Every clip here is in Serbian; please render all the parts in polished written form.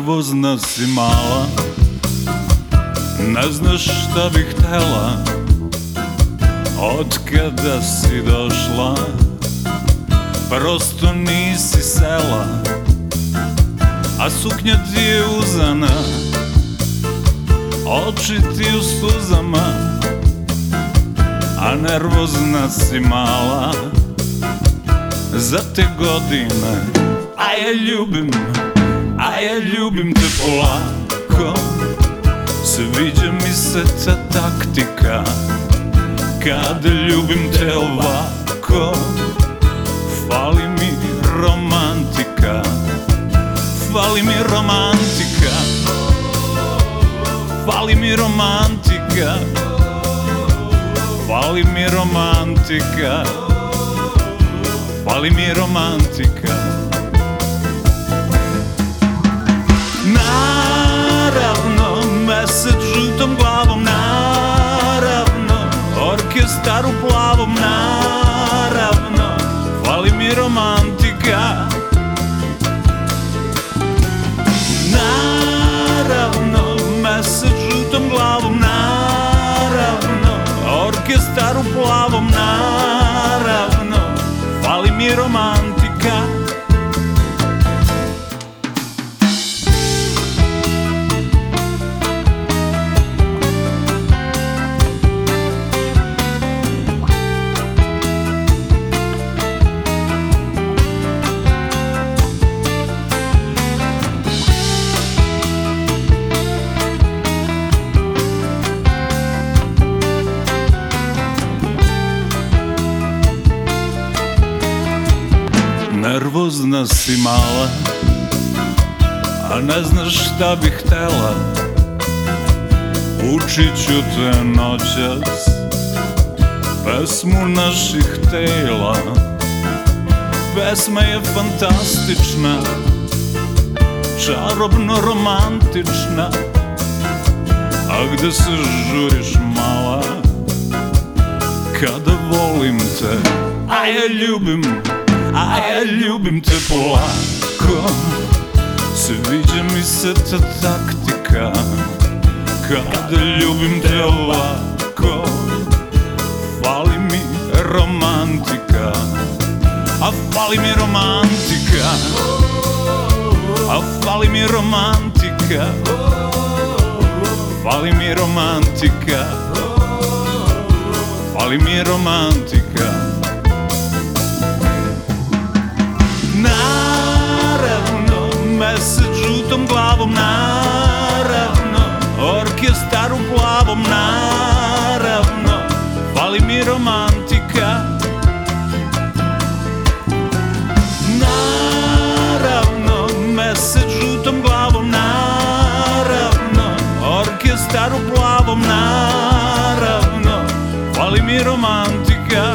Nervozna si mala, ne znaš šta bih htela. Od kada si došla, prosto nisi sela, a suknja ti je uzana, oči ti u suzama, a nervozna si mala za te godine. A ja ljubim te polako, sviđa mi se ta taktika. Kad ljubim te ovako, fali mi romantika. Fali mi romantika, fali mi romantika, fali mi romantika, fali mi romantika. Naravno, mesec žutom glavom, naravno, orkestar u plavom, naravno, fali mi romantika. Naravno, mesec žutom glavom, naravno, orkestar u plavom, naravno, fali mi romantika. Nervozna si mala, a ne znaš šta bih htela. Učit ću te noćas pesmu naših tela. Pesma je fantastična, čarobno romantična. A gde se žuriš mala, kada volim te. A ja ljubim te polako, sviđa mi se ta taktika. Kad ljubim te ovako, fali mi romantika. A fali mi romantika, a fali mi romantika, fali mi romantika, fali mi romantika. Naravno, mesec žutom glavom, naravno, orkestar u plavom, naravno, fali mi romantika. Naravno, mesec žutom glavom, naravno, orkestar u plavom, naravno, fali mi romantika.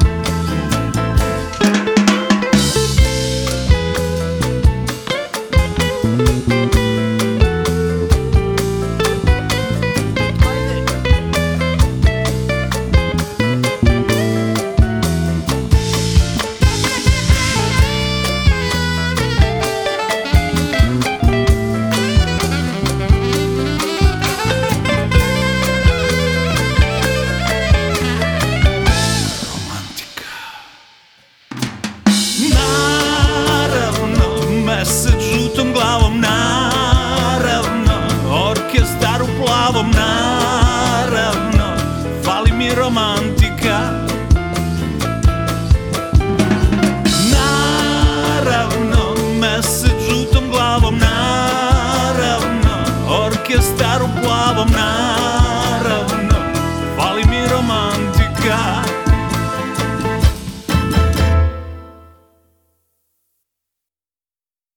Mesec žutom glavom, naravno, orkestar u plavom, naravno, fali mi romantika.